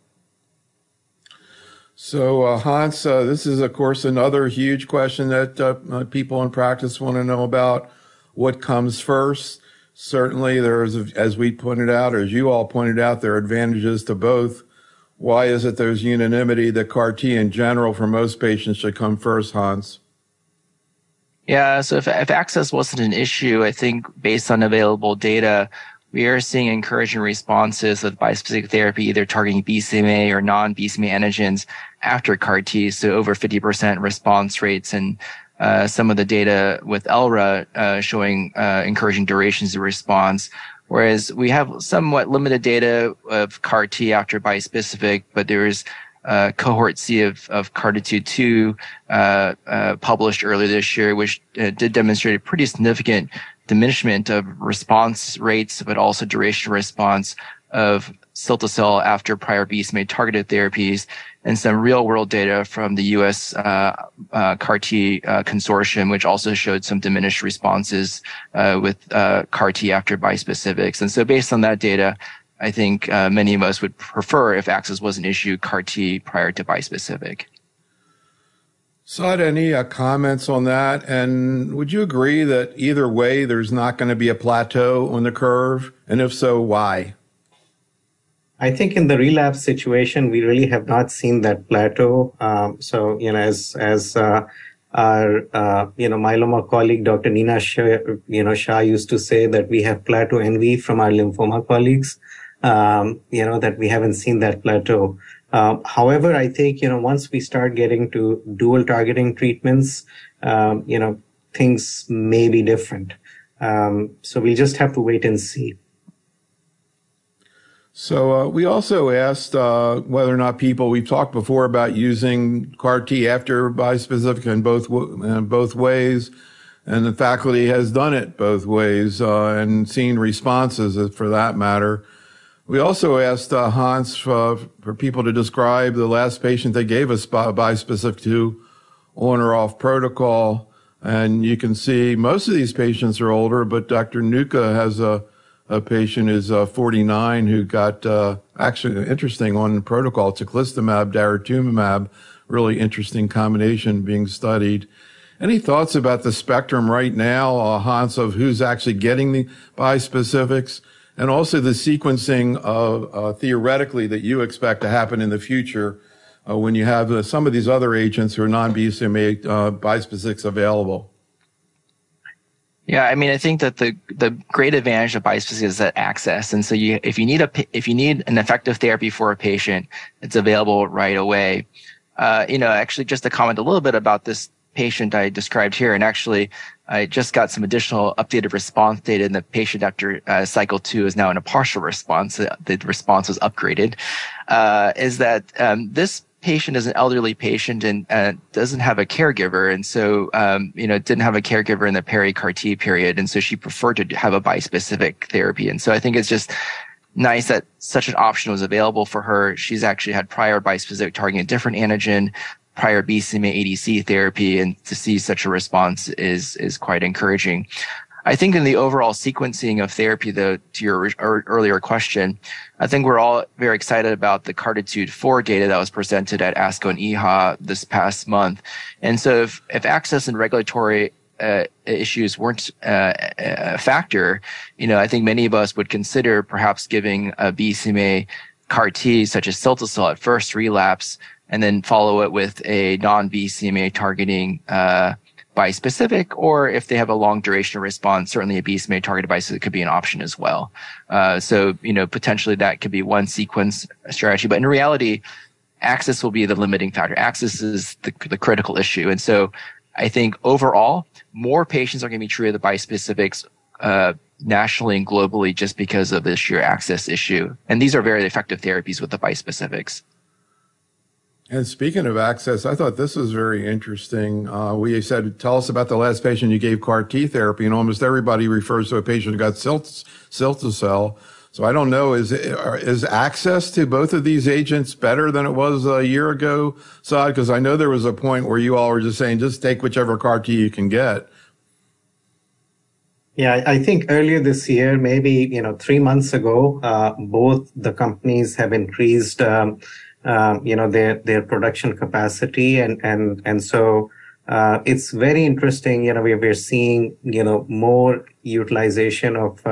So, Hans, this is, of course, another huge question that people in practice want to know about. What comes first? Certainly, as we pointed out, or as you all pointed out, there are advantages to both. Why is it there's unanimity that CAR T in general for most patients should come first, Hans? Yeah, so if access wasn't an issue, I think based on available data, we are seeing encouraging responses with bispecific therapy, either targeting BCMA or non-BCMA antigens after CAR T, so over 50% response rates, and some of the data with ELRA showing encouraging durations of response. Whereas we have somewhat limited data of CAR T after bispecific, but there is cohort C of CARTITUDE-2 published earlier this year, which did demonstrate a pretty significant diminishment of response rates, but also duration of response of cilta-cel after prior BCMA targeted therapies, and some real world data from the US CAR T consortium, which also showed some diminished responses with CAR T after bispecifics. And so based on that data, I think many of us would prefer, if access was an issue, CAR T prior to bispecific. Saad, any comments on that? And would you agree that either way, there's not going to be a plateau on the curve? And if so, why? I think in the relapse situation, we really have not seen that plateau. As our myeloma colleague, Dr. Nina Shah used to say that we have plateau envy from our lymphoma colleagues, that we haven't seen that plateau. However, I think, once we start getting to dual targeting treatments, things may be different. So we'll just have to wait and see. So we also asked whether or not we've talked before about using CAR T after bispecific in both ways, and the faculty has done it both ways and seen responses for that matter. We also asked Hans for people to describe the last patient they gave us bispecific to on or off protocol, and you can see most of these patients are older, but Dr. Nuka has a patient who's 49 who got actually interesting on protocol, teclistamab, daratumumab, really interesting combination being studied. Any thoughts about the spectrum right now, Hans, of who's actually getting the bispecifics, and also the sequencing of theoretically that you expect to happen in the future when you have some of these other agents who are non-BCMA bispecifics available? Yeah, I mean, I think that the great advantage of bispecifics is that access, and so if you need an effective therapy for a patient, it's available right away. Actually, just to comment a little bit about this patient I described here, and actually, I just got some additional updated response data, and the patient after cycle 2 is now in a partial response. The response was upgraded. Is that this patient is an elderly patient and doesn't have a caregiver, and so didn't have a caregiver in the peri-CAR T period, and so she preferred to have a bispecific therapy. And so I think it's just nice that such an option was available for her. She's actually had prior bispecific targeting a different antigen, prior BCMA ADC therapy, and to see such a response is quite encouraging. I think in the overall sequencing of therapy, though, to your earlier question, I think we're all very excited about the CARTITUDE-4 data that was presented at ASCO and EHA this past month. And so if access and regulatory issues weren't a factor, I think many of us would consider perhaps giving a BCMA CAR T such as cilta-cel at first relapse and then follow it with a non-BCMA targeting bispecific, or if they have a long duration of response, certainly a BCMA targeted bispecific could be an option as well. So potentially that could be one sequence strategy, but in reality, access will be the limiting factor. Access is the critical issue. And so I think overall, more patients are going to be treated with bispecifics nationally and globally just because of this sheer access issue. And these are very effective therapies with the bispecifics. And speaking of access, I thought this was very interesting. We said, tell us about the last patient you gave CAR T therapy, and almost everybody refers to a patient who got cilta-cel. So I don't know, is access to both of these agents better than it was a year ago, Saad? Because I know there was a point where you all were just saying, just take whichever CAR T you can get. Yeah, I think earlier this year, maybe 3 months ago, both the companies have increased their production capacity, and so it's very interesting. We're seeing more utilization of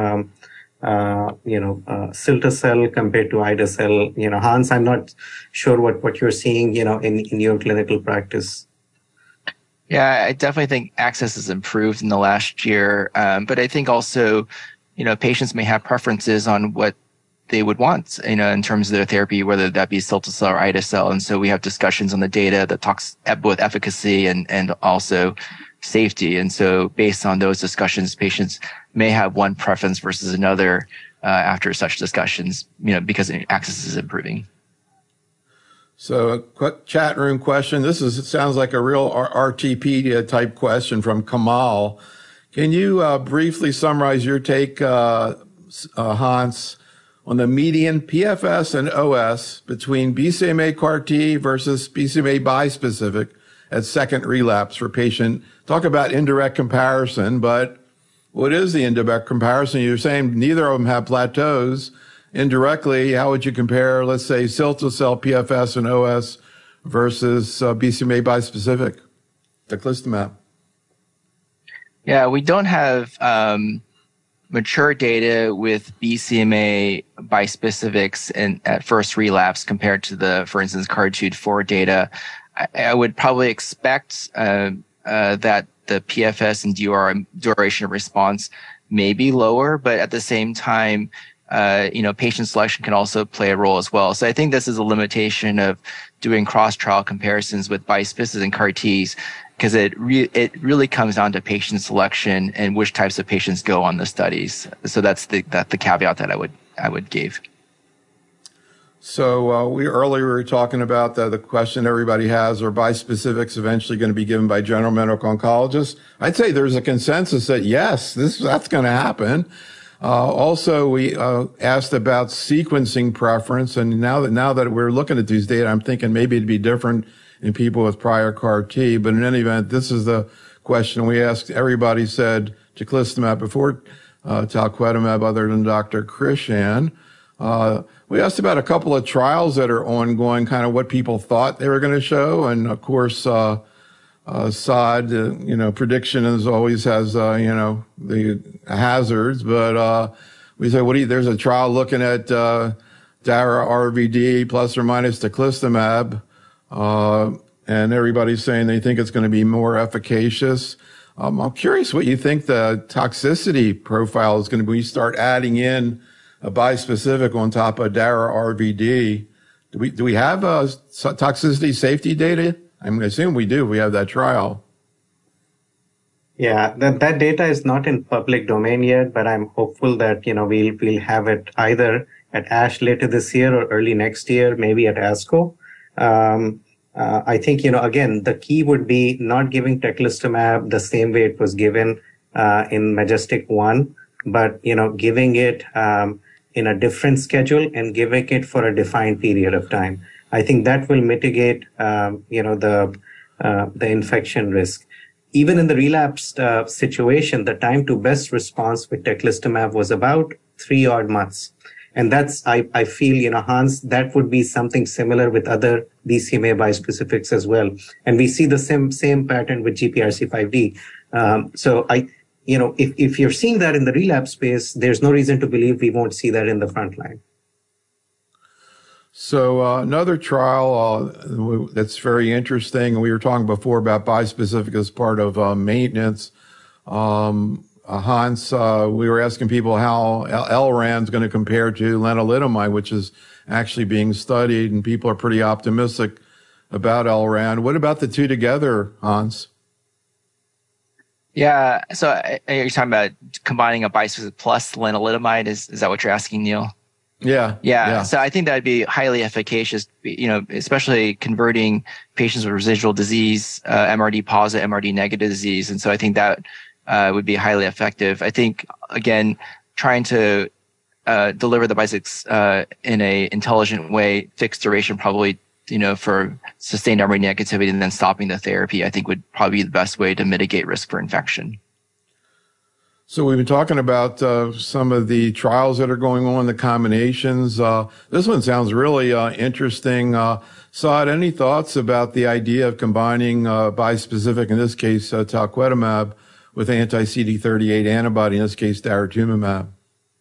cilta-cel compared to ide-cel. Hans, I'm not sure what you're seeing in your clinical practice. Yeah, I definitely think access has improved in the last year, but I think also patients may have preferences on what they would want, in terms of their therapy, whether that be cilta-cel or ide-cel. And so we have discussions on the data that talks both efficacy and also safety. And so based on those discussions, patients may have one preference versus another after such discussions, because access is improving. So a quick chat room question. Sounds like a real RTpedia type question from Kamal. Can you briefly summarize your take, Hans, on the median PFS and OS between BCMA CAR T versus BCMA bispecific at second relapse for patient? Talk about indirect comparison, but what is the indirect comparison? You're saying neither of them have plateaus. Indirectly, how would you compare, let's say, cilta-cel PFS and OS versus BCMA bispecific, teclistamab? Yeah, we don't have mature data with BCMA bispecifics at first relapse compared to for instance, CARTITUDE-4 data. I would probably expect that the PFS and duration of response may be lower, but at the same time, patient selection can also play a role as well. So I think this is a limitation of doing cross-trial comparisons with bispecifics and CAR Ts, because it really comes down to patient selection and which types of patients go on the studies. So that's the caveat that I would give. So we earlier were talking about the question everybody has: are bispecifics eventually going to be given by general medical oncologists? I'd say there's a consensus that yes, that's going to happen. Also, we asked about sequencing preference, and now that we're looking at these data, I'm thinking maybe it'd be different in people with prior CAR T. But in any event, this is the question we asked. Everybody said teclistamab before talquetamab, other than Dr. Krishan. We asked about a couple of trials that are ongoing, kind of what people thought they were going to show, and of course, Saad, prediction always has, the hazards, but, we say, there's a trial looking at, Dara RVD plus or minus teclistamab, and everybody's saying they think it's going to be more efficacious. I'm curious what you think the toxicity profile is going to be when you start adding in a bispecific on top of Dara RVD. Do we have toxicity safety data? I'm going to assume we do. We have that trial. Yeah, that data is not in public domain yet, but I'm hopeful that, we'll have it either at ASH later this year or early next year, maybe at ASCO. I think, again, the key would be not giving teclistamab the same way it was given in MajesTEC-1, but, giving it in a different schedule and giving it for a defined period of time. I think that will mitigate, the infection risk. even in the relapsed situation, the time to best response with teclistamab was about 3 odd months. And that's, I feel, Hans, that would be something similar with other BCMA bispecifics as well. And we see the same pattern with GPRC5D. So if you're seeing that in the relapse space, there's no reason to believe we won't see that in the front line. So another trial that's very interesting, and we were talking before about bispecific as part of maintenance. Hans, we were asking people how LRAN is going to compare to lenalidomide, which is actually being studied, and people are pretty optimistic about LRAN. What about the two together, Hans? Yeah, so you're talking about combining a bispecific plus lenalidomide. Is that what you're asking, Neil? Yeah. So I think that'd be highly efficacious, especially converting patients with residual disease, MRD positive, MRD negative disease. And so I think that would be highly effective. I think, again, trying to deliver the bispecifics in a intelligent way, fixed duration, probably, for sustained MRD negativity and then stopping the therapy, I think would probably be the best way to mitigate risk for infection. So we've been talking about some of the trials that are going on, the combinations. This one sounds really interesting. Saad, any thoughts about the idea of combining bispecific, in this case, talquetamab, with anti-CD38 antibody, in this case, daratumumab?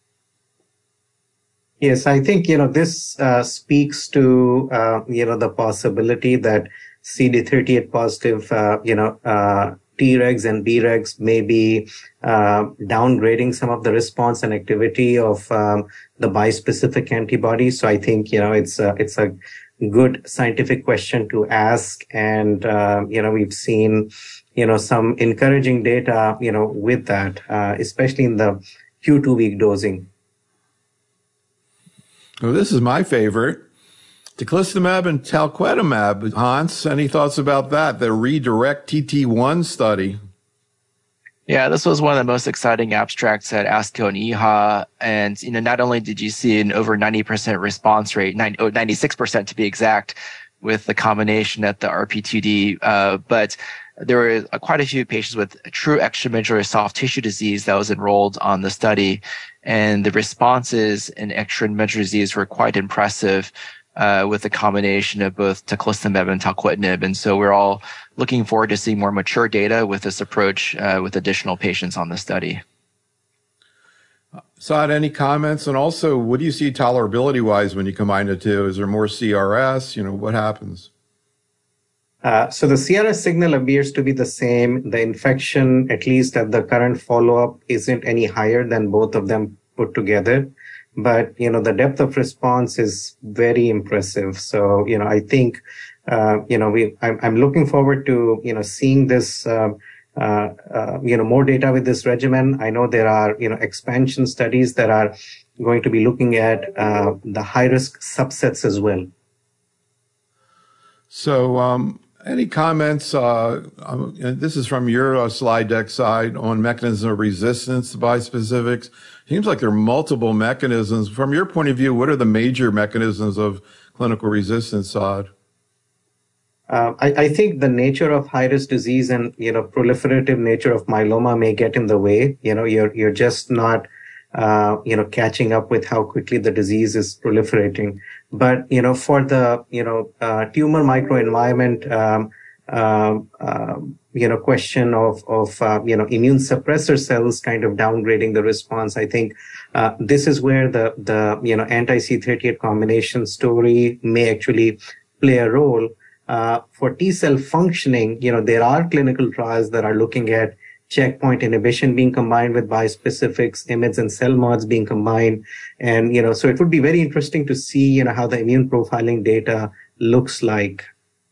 Yes, I think, this speaks to, the possibility that CD38 positive, Tregs and Bregs may be downgrading some of the response and activity of the bispecific antibodies. So I think, it's a good scientific question to ask. And, we've seen, some encouraging data, with that, especially in the Q2-week dosing. Well, this is my favorite. Teclistamab and talquetamab. Hans, any thoughts about that? The Redirect TT1 study. Yeah, this was one of the most exciting abstracts at ASCO and EHA. And, not only did you see an over 90% response rate, 96% to be exact, with the combination at the RP2D, but there were quite a few patients with true extramedullary soft tissue disease that was enrolled on the study. And the responses in extramedullary disease were quite impressive. With the combination of both teclistamab and talquetamab. And so we're all looking forward to seeing more mature data with this approach with additional patients on the study. Saad, any comments? And also, what do you see tolerability-wise when you combine the two? Is there more CRS? What happens? So the CRS signal appears to be the same. The infection, at least at the current follow-up, isn't any higher than both of them put together. But, the depth of response is very impressive. So, I think, I'm looking forward to, seeing this, more data with this regimen. I know there are, expansion studies that are going to be looking at the high-risk subsets as well. So, any comments? This is from your slide deck side on mechanism of resistance to bispecifics. Seems like there are multiple mechanisms. From your point of view, what are the major mechanisms of clinical resistance, Saad? I think the nature of high-risk disease and, proliferative nature of myeloma may get in the way. You're just not, catching up with how quickly the disease is proliferating. But, for the, tumor microenvironment, question of immune suppressor cells kind of downgrading the response. I think this is where the anti-CD38 combination story may actually play a role. For T cell functioning, there are clinical trials that are looking at checkpoint inhibition being combined with bispecifics, IMiDs and CELMoDs being combined. And, so it would be very interesting to see, how the immune profiling data looks like.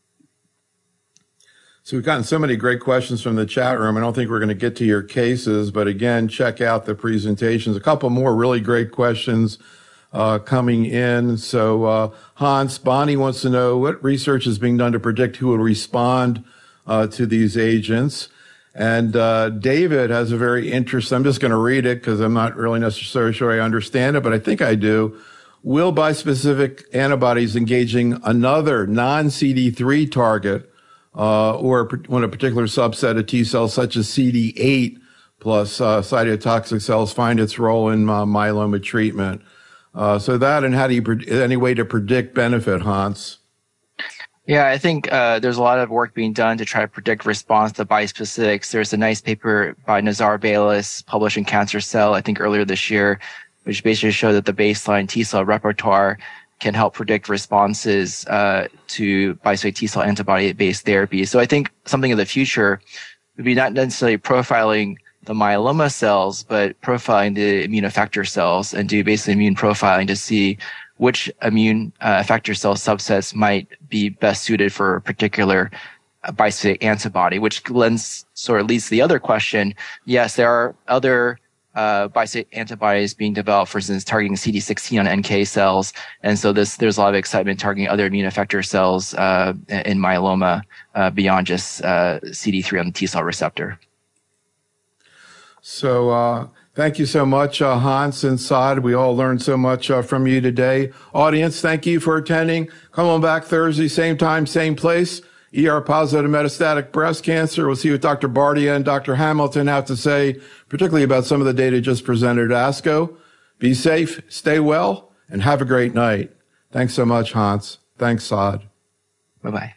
So we've gotten so many great questions from the chat room. I don't think we're going to get to your cases, but again, check out the presentations. A couple more really great questions coming in. So Hans, Bonnie wants to know what research is being done to predict who will respond to these agents. And David has a very interesting, I'm just going to read it because I'm not really necessarily sure I understand it, but I think I do. Will bispecific antibodies engaging another non-CD3 target or when a particular subset of T cells, such as CD8 plus cytotoxic cells, find its role in myeloma treatment. So that, and how do you, any way to predict benefit, Hans? Yeah, I think there's a lot of work being done to try to predict response to bispecifics. There's a nice paper by Nazar Baylis published in Cancer Cell, I think earlier this year, which basically showed that the baseline T cell repertoire can help predict responses to bispecific T cell antibody-based therapy. So I think something of the future would be not necessarily profiling the myeloma cells, but profiling the immune effector cells and do basically immune profiling to see which immune effector cell subsets might be best suited for a particular bispecific antibody, which leads to the other question. Yes, there are other bispecific antibodies being developed, for instance, targeting CD16 on NK cells. And so there's a lot of excitement targeting other immune effector cells in myeloma beyond just CD3 on the T cell receptor. So thank you so much, Hans and Saad. We all learned so much from you today. Audience, thank you for attending. Come on back Thursday, same time, same place. ER-positive metastatic breast cancer. We'll see what Dr. Bardia and Dr. Hamilton have to say, particularly about some of the data just presented at ASCO. Be safe, stay well, and have a great night. Thanks so much, Hans. Thanks, Saad. Bye-bye.